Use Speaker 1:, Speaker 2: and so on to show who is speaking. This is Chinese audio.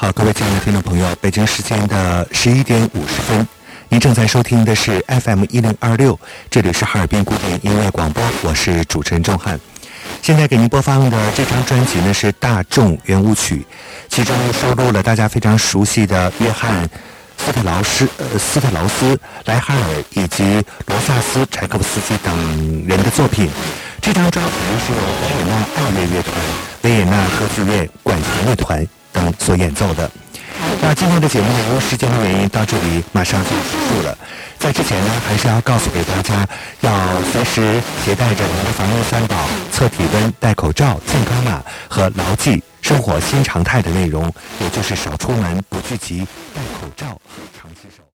Speaker 1: 好，各位亲爱的听众朋友，北京时间的11点50分，您正在收听的是 FM1026，这里是哈尔滨古典音乐广播，我是主持人钟汉。现在给您播放的这张专辑呢是大众圆舞曲，其中收录了大家非常熟悉的约翰斯特劳斯、莱哈尔以及罗萨斯、柴可夫斯基等人的作品。这张专辑是由维也纳爱乐乐团、维也纳歌剧院管弦乐团等所演奏的。那今天的节目呢，由于时间的原因，到这里马上就结束了。在之前呢，还是要告诉给大家，要随时携带着您的防疫三宝：测体温、戴口罩、健康码和牢记生活新常态的内容，也就是少出门、不聚集、戴口罩和常洗手。